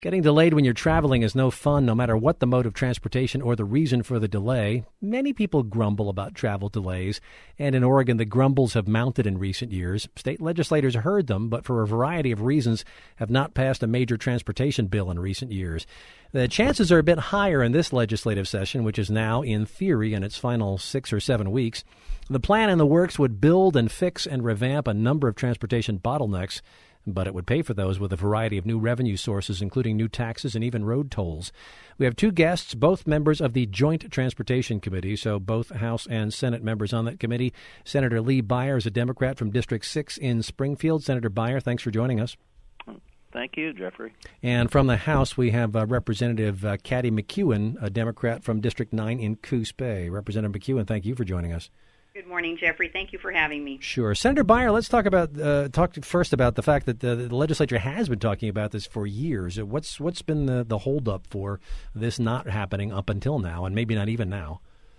Getting delayed when you're traveling is no fun, no matter what the mode of transportation or the reason for the delay. Many people grumble about travel delays, and in Oregon, the grumbles have mounted in recent years. State legislators heard them, but for a variety of reasons have not passed a major transportation bill in recent years. The chances are a bit higher in this legislative session, which is now, in theory, in its final 6 or 7 weeks. The plan in the works would build and fix and revamp a number of transportation bottlenecks, but it would pay for those with a variety of new revenue sources, including new taxes and even road tolls. We have two guests, both members of the Joint Transportation Committee, so both House and Senate members on that committee. Senator Lee Beyer is a Democrat from District 6 in Springfield. Senator Beyer, thanks for joining us. Thank you, Jeffrey. And from the House, we have Representative Katty McEwen, a Democrat from District 9 in Coos Bay. Representative McEwen, thank you for joining us. Good morning, Jeffrey. Thank you for having me. Sure. Senator Beyer, let's talk first about the fact that the legislature has been talking about this for years. What's been the holdup for this not happening up until now, and maybe not even now?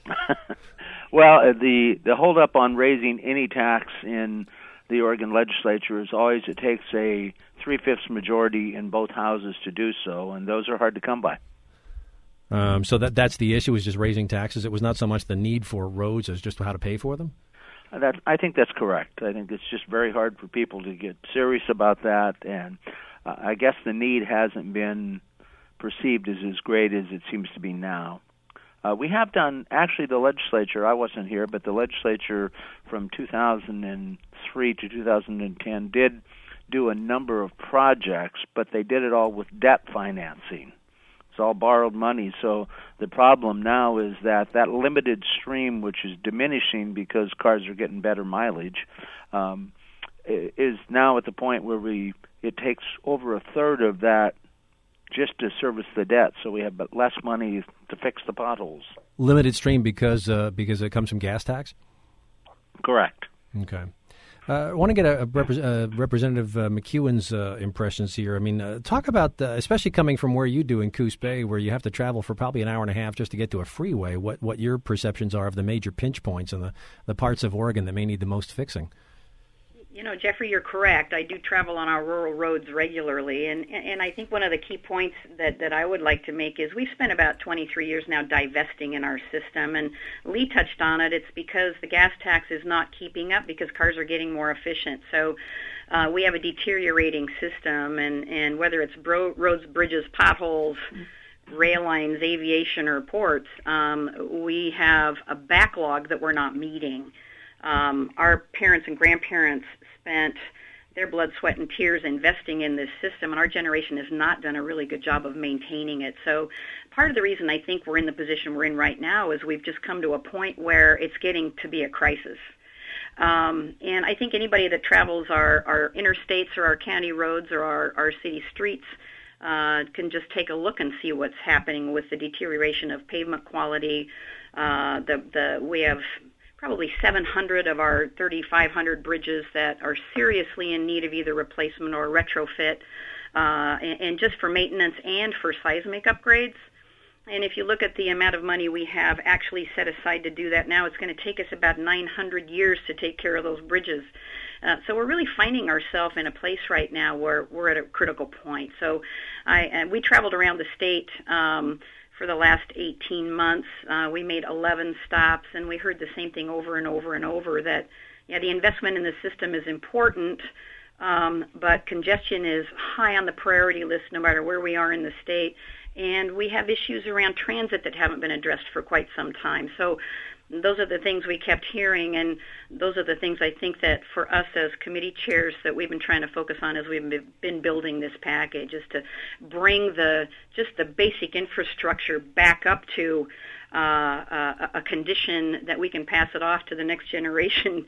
Well, the holdup on raising any tax in the Oregon legislature is always it takes a 3/5 majority in both houses to do so, and those are hard to come by. So that's the issue, is just raising taxes. It was not so much the need for roads as just how to pay for them? I think that's correct. I think it's just very hard for people to get serious about that, and I guess the need hasn't been perceived as great as it seems to be now. We have done, actually the legislature, I wasn't here, but the legislature from 2003 to 2010 did do a number of projects, but they did it all with debt financing. It's all borrowed money. So the problem now is that limited stream, which is diminishing because cars are getting better mileage, is now at the point where it takes over a third of that just to service the debt. So we have less money to fix the potholes. Limited stream because it comes from gas tax? Correct. Okay. I want to get Representative McEwen's impressions here. I mean, talk about, especially coming from where you do in Coos Bay, where you have to travel for probably an hour and a half just to get to a freeway, what your perceptions are of the major pinch points and the parts of Oregon that may need the most fixing. You know, Jeffrey, you're correct. I do travel on our rural roads regularly, and I think one of the key points that I would like to make is we've spent about 23 years now divesting in our system, and Lee touched on it. It's because the gas tax is not keeping up because cars are getting more efficient. So we have a deteriorating system, and whether it's roads, bridges, potholes, rail lines, aviation, or ports, we have a backlog that we're not meeting. Our parents and grandparents spent their blood, sweat, and tears investing in this system, and our generation has not done a really good job of maintaining it. So part of the reason I think we're in the position we're in right now is we've just come to a point where it's getting to be a crisis. And I think anybody that travels our interstates or our county roads or our city streets can just take a look and see what's happening with the deterioration of pavement quality. We have probably 700 of our 3,500 bridges that are seriously in need of either replacement or retrofit, and just for maintenance and for seismic upgrades. And if you look at the amount of money we have actually set aside to do that now, it's going to take us about 900 years to take care of those bridges. So we're really finding ourselves in a place right now where we're at a critical point. So we traveled around the state for the last 18 months. We made 11 stops, and we heard the same thing over and over and over, that the investment in the system is important, but congestion is high on the priority list no matter where we are in the state, and we have issues around transit that haven't been addressed for quite some time. So those are the things we kept hearing, and those are the things I think that for us as committee chairs that we've been trying to focus on as we've been building this package, is to bring the basic infrastructure back up to a condition that we can pass it off to the next generation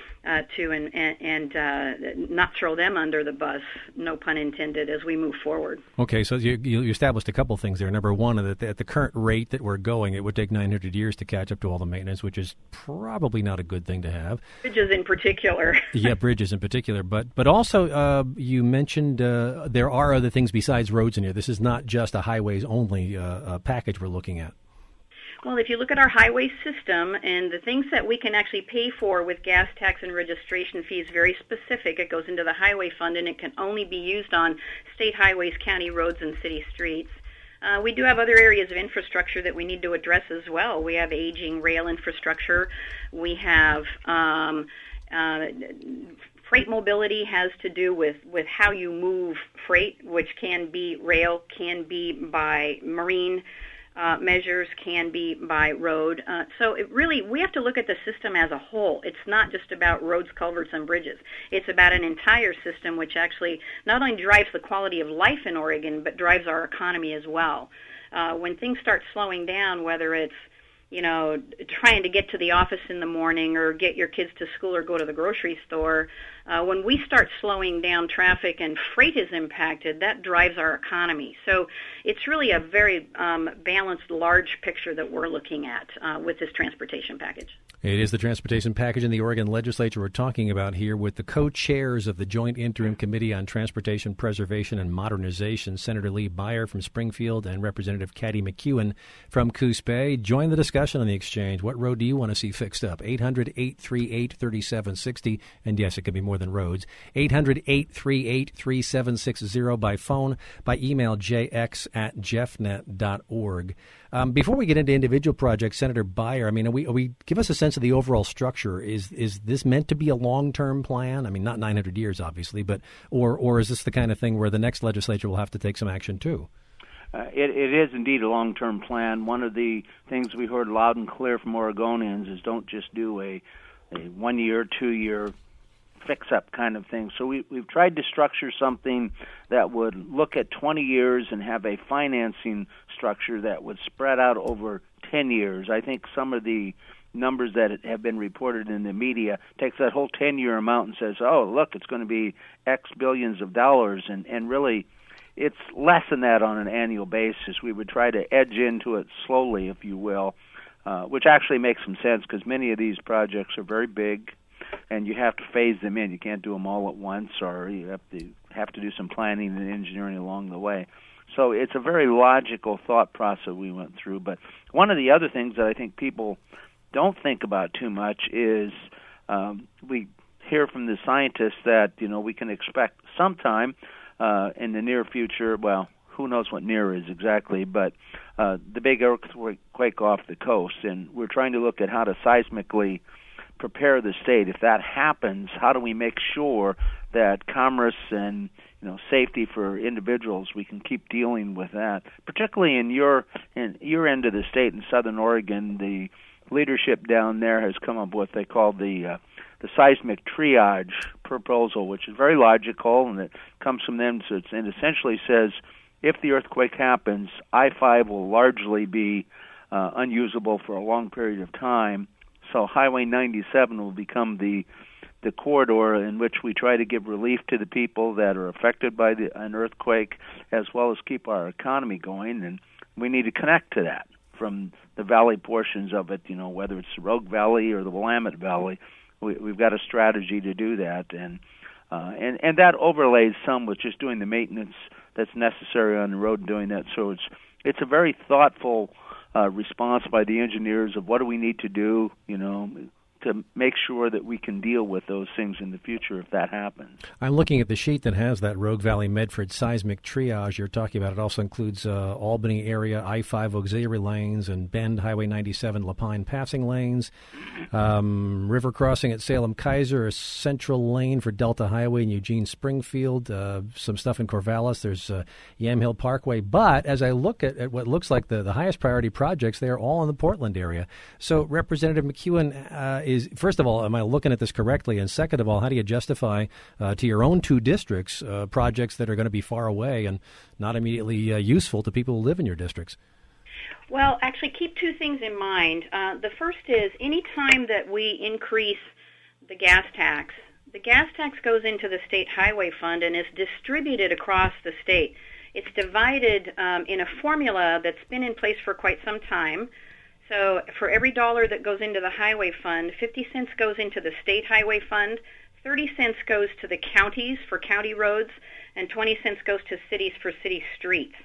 and not throw them under the bus, no pun intended, as we move forward. Okay, so you established a couple things there. Number one, that at the current rate that we're going, it would take 900 years to catch up to all the maintenance, which is probably not a good thing to have. Bridges in particular. Yeah, bridges in particular. But also, you mentioned there are other things besides roads in here. This is not just a highways-only package we're looking at. Well, if you look at our highway system and the things that we can actually pay for with gas tax and registration fees, very specific. It goes into the highway fund, and it can only be used on state highways, county roads, and city streets. We do have other areas of infrastructure that we need to address as well. We have aging rail infrastructure. We have freight mobility has to do with how you move freight, which can be rail, can be by marine measures, can be by road. So we have to look at the system as a whole. It's not just about roads, culverts, and bridges. It's about an entire system which actually not only drives the quality of life in Oregon, but drives our economy as well. When things start slowing down, whether it's trying to get to the office in the morning or get your kids to school or go to the grocery store, when we start slowing down traffic and freight is impacted, that drives our economy. So it's really a very balanced, large picture that we're looking at with this transportation package. It is the transportation package in the Oregon legislature we're talking about here with the co-chairs of the Joint Interim Committee on Transportation Preservation and Modernization, Senator Lee Beyer from Springfield and Representative Katty McEwen from Coos Bay. Join the discussion on the exchange. What road do you want to see fixed up? 800-838-3760. And yes, it could be more than roads. 800-838-3760 by phone, by email, jx@jeffnet.org. Before we get into individual projects, Senator Beyer, we give us a sense of the overall structure. Is this meant to be a long-term plan? I mean, not 900 years, obviously, but or is this the kind of thing where the next legislature will have to take some action too? It is indeed a long-term plan. One of the things we heard loud and clear from Oregonians is don't just do a 1-year, 2-year fix-up kind of thing. So we've tried to structure something that would look at 20 years and have a financing structure that would spread out over 10 years. I think some of the numbers that have been reported in the media takes that whole 10-year amount and says, oh, look, it's going to be X billions of dollars, and really it's less than that on an annual basis. We would try to edge into it slowly, if you will, which actually makes some sense because many of these projects are very big, and you have to phase them in. You can't do them all at once, or you have to do some planning and engineering along the way. So it's a very logical thought process we went through. But one of the other things that I think people don't think about too much is we hear from the scientists that we can expect sometime in the near future. Well, who knows what near is exactly, but the big earthquake off the coast, and we're trying to look at how to seismically prepare the state. If that happens, how do we make sure that commerce and safety for individuals, we can keep dealing with that? Particularly in your end of the state in Southern Oregon, the leadership down there has come up with what they call the seismic triage proposal, which is very logical, and it comes from them. So it essentially says if the earthquake happens, I-5 will largely be unusable for a long period of time. So Highway 97 will become the corridor in which we try to give relief to the people that are affected by an earthquake, as well as keep our economy going. And we need to connect to that from the valley portions of it, whether it's the Rogue Valley or the Willamette Valley. We've got a strategy to do that, and that overlays some with just doing the maintenance that's necessary on the road and doing that. So it's a very thoughtful response by the engineers of what do we need to do, to make sure that we can deal with those things in the future if that happens. I'm looking at the sheet that has that Rogue Valley Medford seismic triage you're talking about. It also includes Albany area, I-5 auxiliary lanes, and Bend, Highway 97, Lapine passing lanes, river crossing at Salem-Kaiser, a central lane for Delta Highway and Eugene Springfield, some stuff in Corvallis. There's Yamhill Parkway. But as I look at what looks like the highest priority projects, they are all in the Portland area. So Representative McEwen, first of all, am I looking at this correctly? And second of all, how do you justify to your own two districts projects that are going to be far away and not immediately useful to people who live in your districts? Well, actually, keep two things in mind. The first is any time that we increase the gas tax goes into the state highway fund and is distributed across the state. It's divided in a formula that's been in place for quite some time. So for every dollar that goes into the highway fund, 50 cents goes into the state highway fund, 30 cents goes to the counties for county roads, and 20 cents goes to cities for city streets.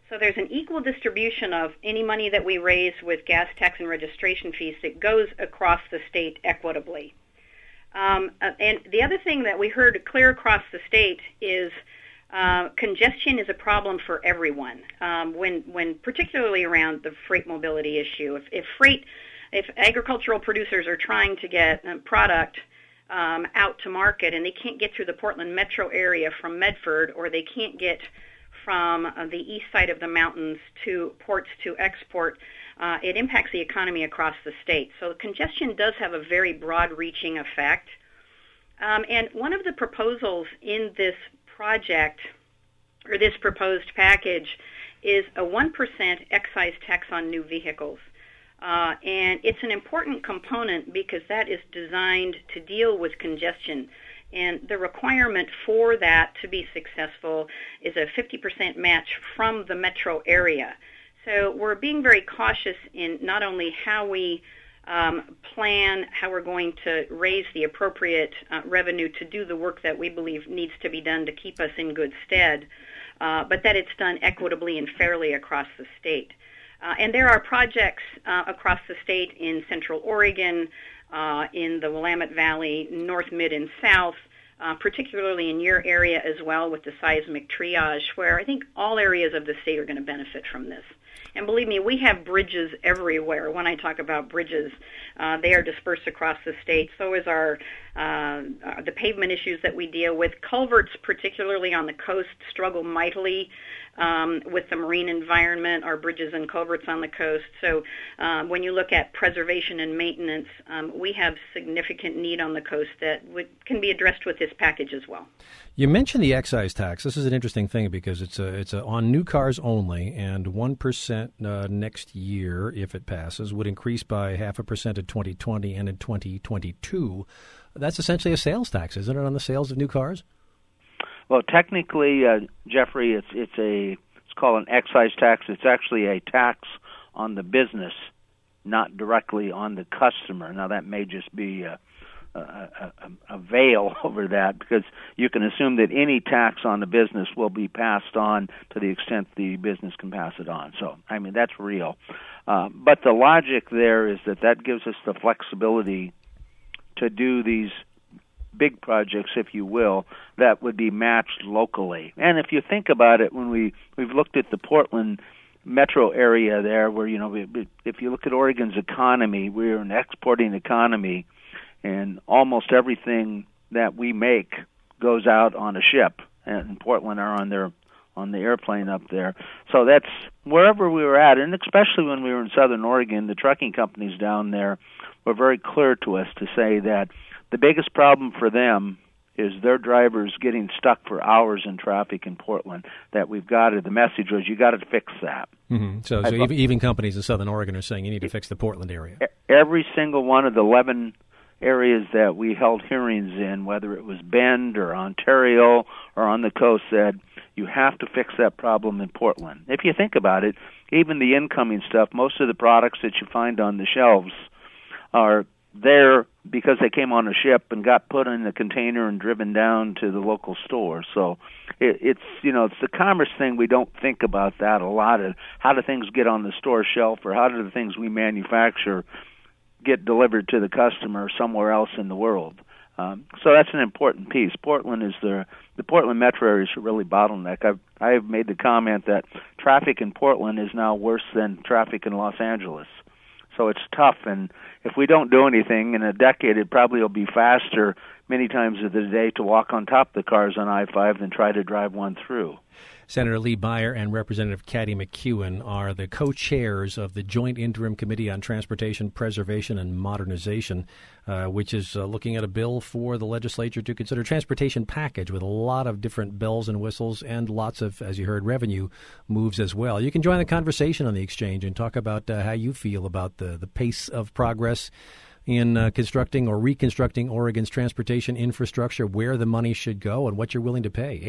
So there's an equal distribution of any money that we raise with gas tax and registration fees that goes across the state equitably. And the other thing that we heard clear across the state is congestion is a problem for everyone. When particularly around the freight mobility issue, if agricultural producers are trying to get product out to market and they can't get through the Portland metro area from Medford, or they can't get from the east side of the mountains to ports to export, it impacts the economy across the state. So congestion does have a very broad-reaching effect. And one of the proposals in this project, or this proposed package, is a 1% excise tax on new vehicles. And it's an important component because that is designed to deal with congestion. And the requirement for that to be successful is a 50% match from the metro area. So we're being very cautious in not only how we plan how we're going to raise the appropriate revenue to do the work that we believe needs to be done to keep us in good stead, but that it's done equitably and fairly across the state. And there are projects across the state in Central Oregon, in the Willamette Valley, North, Mid, and South, particularly in your area as well with the seismic triage, where I think all areas of the state are going to benefit from this. And believe me, we have bridges everywhere. When I talk about bridges, they are dispersed across the state. So is the pavement issues that we deal with. Culverts, particularly on the coast, struggle mightily with the marine environment, our bridges and culverts on the coast. So when you look at preservation and maintenance, we have significant need on the coast that can be addressed with this package as well. You mentioned the excise tax. This is an interesting thing because it's on new cars only, and 1% next year, if it passes, would increase by 0.5% in 2020 and in 2022. That's essentially a sales tax, isn't it, on the sales of new cars? Well, technically, Jeffrey, it's called an excise tax. It's actually a tax on the business, not directly on the customer. Now, that may just be a veil over that, because you can assume that any tax on the business will be passed on to the extent the business can pass it on. So, I mean, that's real. But the logic there is that gives us the flexibility to do these big projects, if you will, that would be matched locally. And if you think about it, when we've looked at the Portland metro area there, where, if you look at Oregon's economy, we're an exporting economy, and almost everything that we make goes out on a ship, and Portland are on the airplane up there. So that's wherever we were at, and especially when we were in Southern Oregon, the trucking companies down there were very clear to us to say that the biggest problem for them is their drivers getting stuck for hours in traffic in Portland. That the message was, you got to fix that. Mm-hmm. So even companies in Southern Oregon are saying you need to fix the Portland area. Every single one of the 11 areas that we held hearings in, whether it was Bend or Ontario or on the coast, said you have to fix that problem in Portland. If you think about it, even the incoming stuff, most of the products that you find on the shelves are there because they came on a ship and got put in a container and driven down to the local store. So it's the commerce thing. We don't think about that a lot. How do things get on the store shelf, or how do the things we manufacture get delivered to the customer somewhere else in the world? So that's an important piece. Portland is the Portland metro area is really bottleneck. I've made the comment that traffic in Portland is now worse than traffic in Los Angeles. So it's tough, and if we don't do anything, in a decade it probably will be faster many times of the day to walk on top of the cars on I-5 than try to drive one through. Senator Lee Beyer and Representative Katty McEwen are the co-chairs of the Joint Interim Committee on Transportation, Preservation, and Modernization, which is looking at a bill for the legislature to consider transportation package with a lot of different bells and whistles and lots of, as you heard, revenue moves as well. You can join the conversation on the exchange and talk about how you feel about the pace of progress in constructing or reconstructing Oregon's transportation infrastructure, where the money should go, and what you're willing to pay.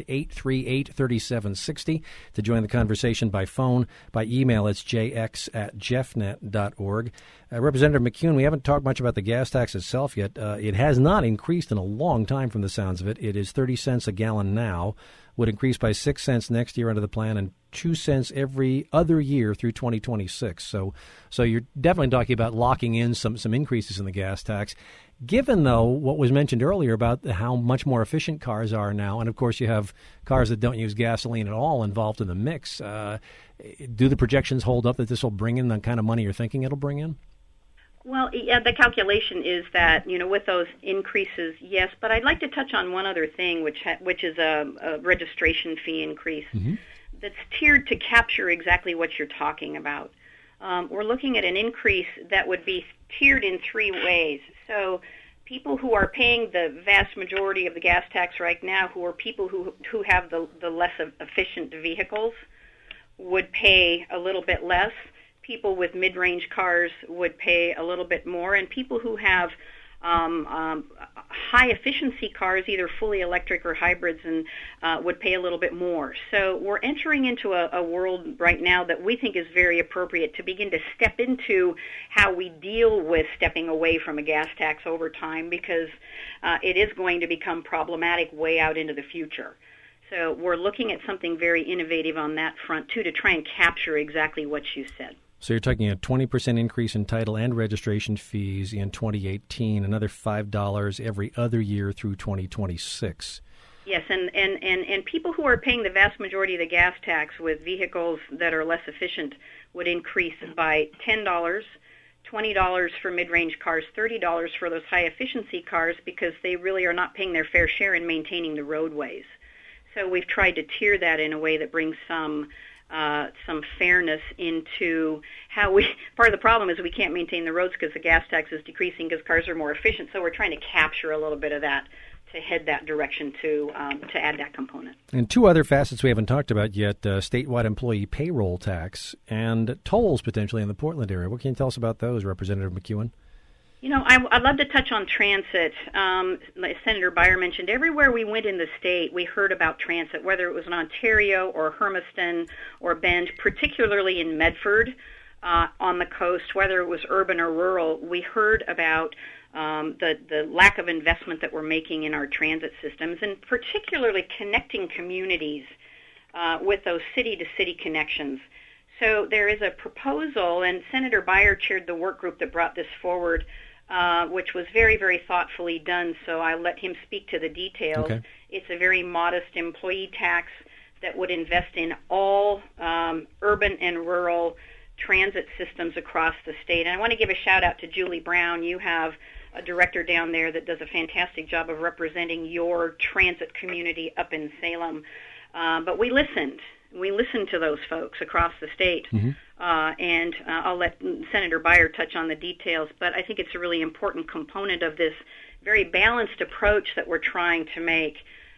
800-838-3760 to join the conversation by phone. By email, it's jx@jeffnet.org. Representative McEwen, we haven't talked much about the gas tax itself yet. It has not increased in a long time from the sounds of it. It is 30 cents a gallon now, would increase by 6 cents next year under the plan and 2 cents every other year through 2026. So you're definitely talking about locking in some increases in the gas tax. Given, though, what was mentioned earlier about how much more efficient cars are now, and, of course, you have cars that don't use gasoline at all involved in the mix, do the projections hold up that this will bring in the kind of money you're thinking it'll bring in? Well, yeah, the calculation is that, with those increases, yes, but I'd like to touch on one other thing, which is a registration fee increase that's tiered to capture exactly what you're talking about. We're looking at an increase that would be tiered in 3 ways. So people who are paying the vast majority of the gas tax right now, who are people who have the less efficient vehicles, would pay a little bit less. People with mid-range cars would pay a little bit more, and people who have high-efficiency cars, either fully electric or hybrids, and would pay a little bit more. So we're entering into a world right now that we think is very appropriate to begin to step into how we deal with stepping away from a gas tax over time, because it is going to become problematic way out into the future. So we're looking at something very innovative on that front, too, to try and capture exactly what you said. So you're talking a 20% increase in title and registration fees in 2018, another $5 every other year through 2026. Yes, and people who are paying the vast majority of the gas tax with vehicles that are less efficient would increase by $10, $20 for mid-range cars, $30 for those high-efficiency cars, because they really are not paying their fair share in maintaining the roadways. So we've tried to tier that in a way that brings some fairness into how we. Part of the problem is we can't maintain the roads because the gas tax is decreasing because cars are more efficient. So we're trying to capture a little bit of that to head that direction to add that component. And 2 other facets we haven't talked about yet: statewide employee payroll tax and tolls potentially in the Portland area. What can you tell us about those, Representative McEwen? I'd love to touch on transit. Like Senator Beyer mentioned, everywhere we went in the state, we heard about transit, whether it was in Ontario or Hermiston or Bend, particularly in Medford on the coast, whether it was urban or rural. We heard about the lack of investment that we're making in our transit systems, and particularly connecting communities with those city-to-city connections. So there is a proposal, and Senator Beyer chaired the work group that brought this forward, which was very, very thoughtfully done, so I'll let him speak to the details. Okay. It's a very modest employee tax that would invest in all urban and rural transit systems across the state. And I want to give a shout-out to Julie Brown. You have a director down there that does a fantastic job of representing your transit community up in Salem. But we listened. We listened to those folks across the state, and I'll let Senator Beyer touch on the details, but I think it's a really important component of this very balanced approach that we're trying to make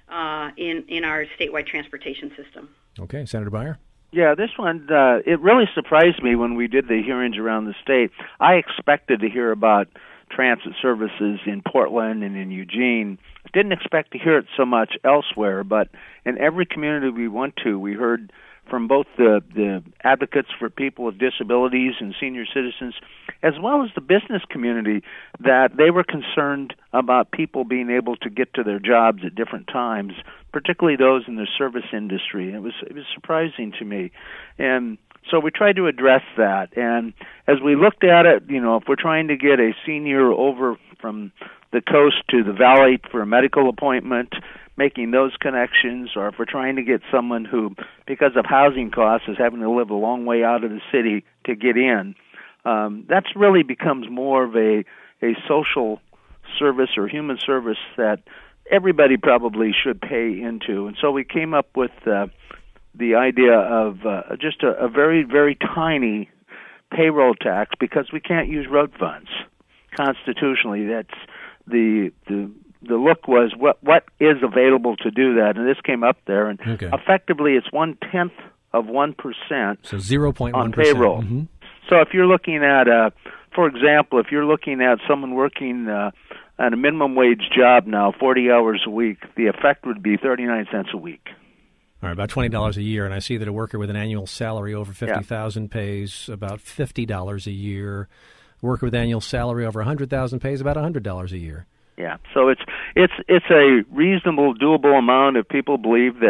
in our statewide transportation system. Okay, Senator Beyer? Yeah, this one, it really surprised me when we did the hearings around the state. I expected to hear about transit services in Portland and in Eugene. Didn't expect to hear it so much elsewhere, but in every community we went to, we heard from both the advocates for people with disabilities and senior citizens, as well as the business community, that they were concerned about people being able to get to their jobs at different times, particularly those in the service industry. It was surprising to me. And so we tried to address that. And as we looked at it, if we're trying to get a senior over from the coast to the valley for a medical appointment, making those connections, or if we're trying to get someone who, because of housing costs, is having to live a long way out of the city to get in, that's really becomes more of a social service or human service that everybody probably should pay into. And so we came up with the idea of just a very, very tiny payroll tax, because we can't use road funds constitutionally. That's the look was what is available to do that, and this came up there, and effectively it's 1/10 of 1%. So 0.1% on payroll. Mm-hmm. So if you're looking at, for example, if you're looking at someone working at a minimum wage job now, 40 hours a week, the effect would be 39 cents a week. All right, about $20 a year, and I see that a worker with an annual salary over $50,000 pays about $50 a year. A worker with annual salary over $100,000 pays about $100 a year. Yeah, so it's a reasonable, doable amount if people believe that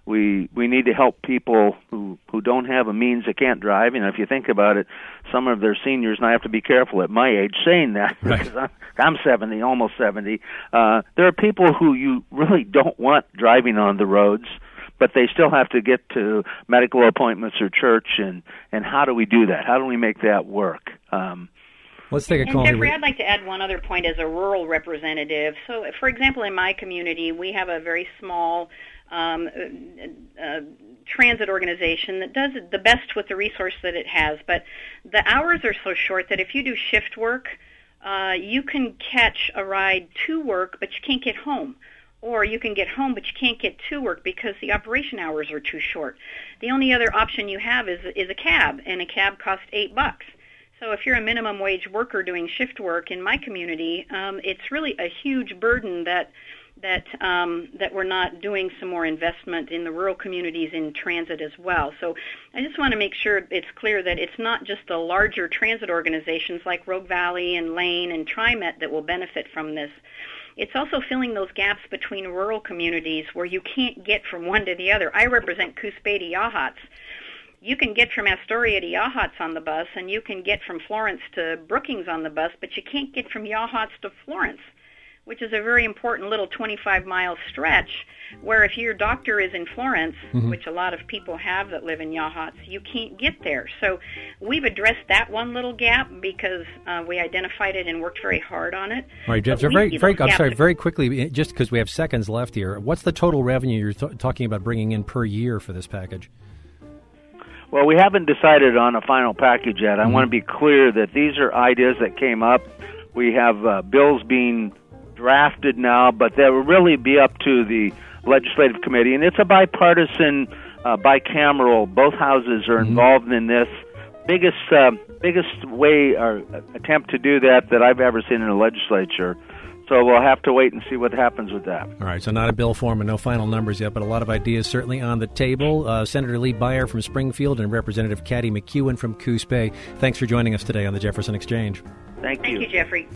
we need to help people who don't have a means, that can't drive. If you think about it, some of their seniors, and I have to be careful at my age saying that, right, because I'm 70, almost 70. There are people who you really don't want driving on the roads, but they still have to get to medical appointments or church, and how do we do that? How do we make that work? Let's take a call. Jeffrey, I'd like to add one other point as a rural representative. So, for example, in my community, we have a very small transit organization that does the best with the resource that it has, but the hours are so short that if you do shift work, you can catch a ride to work, but you can't get home. Or you can get home, but you can't get to work because the operation hours are too short. The only other option you have is a cab, and a cab costs $8. So if you're a minimum wage worker doing shift work in my community, it's really a huge burden that we're not doing some more investment in the rural communities in transit as well. So I just want to make sure it's clear that it's not just the larger transit organizations like Rogue Valley and Lane and TriMet that will benefit from this. It's also filling those gaps between rural communities where you can't get from one to the other. I represent Coos Bay to Yachats. You can get from Astoria to Yachats on the bus, and you can get from Florence to Brookings on the bus, but you can't get from Yachats to Florence, which is a very important little 25-mile stretch where if your doctor is in Florence, which a lot of people have that live in Yachats, you can't get there. So we've addressed that one little gap because we identified it and worked very hard on it. All right, Jeff, very quickly, just because we have seconds left here, what's the total revenue you're talking about bringing in per year for this package? Well, we haven't decided on a final package yet. I want to be clear that these are ideas that came up. We have bills being drafted now, but that will really be up to the legislative committee, and it's a bipartisan, bicameral. Both houses are involved in this. Biggest way or attempt to do that I've ever seen in the legislature. So we'll have to wait and see what happens with that. All right, so not a bill form and no final numbers yet, but a lot of ideas certainly on the table. Senator Lee Beyer from Springfield and Representative Caddy McEwen from Coos Bay, thanks for joining us today on the Jefferson Exchange. Thank you. Thank you, Jeffrey.